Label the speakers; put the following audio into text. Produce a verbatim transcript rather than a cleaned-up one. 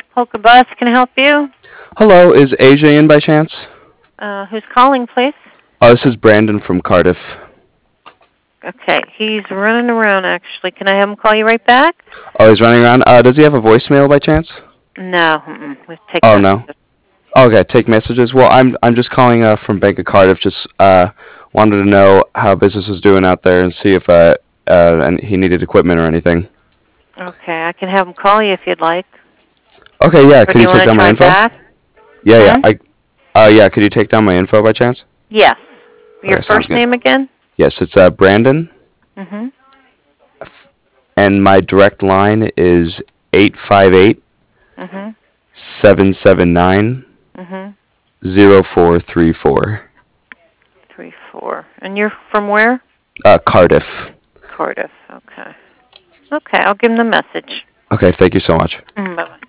Speaker 1: Polka Bus can I help you.
Speaker 2: Hello, is A J in by chance?
Speaker 1: Uh, who's calling, please?
Speaker 2: Oh, this is Brandon from Cardiff.
Speaker 1: Okay, he's running around, actually. Can I have him call you right back?
Speaker 2: Oh, he's running around. Uh, does he have a voicemail by chance?
Speaker 1: No, mm-mm. We take
Speaker 2: Oh no.
Speaker 1: messages.
Speaker 2: Okay, take messages. Well, I'm I'm just calling uh, from Bank of Cardiff. Just uh, wanted to know how business was doing out there and see if uh, uh and he needed equipment or anything.
Speaker 1: Okay, I can have him call you if you'd like.
Speaker 2: Okay, yeah.
Speaker 1: Or
Speaker 2: Could
Speaker 1: do
Speaker 2: you
Speaker 1: you
Speaker 2: take
Speaker 1: want to
Speaker 2: down my
Speaker 1: try
Speaker 2: info?
Speaker 1: back?
Speaker 2: Yeah, yeah.
Speaker 1: Hmm?
Speaker 2: I uh yeah. Could you take down my info by chance?
Speaker 1: Yes. Your
Speaker 2: Okay, sounds
Speaker 1: first
Speaker 2: good.
Speaker 1: name again?
Speaker 2: Yes, it's uh Brandon,
Speaker 1: Mm-hmm.
Speaker 2: and my direct line is eight five eight
Speaker 1: Mm-hmm.
Speaker 2: seven seven nine
Speaker 1: Mm-hmm.
Speaker 2: zero four three four.
Speaker 1: Three, four. And you're from where?
Speaker 2: Uh, Cardiff.
Speaker 1: Cardiff. Okay. Okay, I'll give him the message.
Speaker 2: Okay, thank you so much.
Speaker 1: Mm, bye-bye.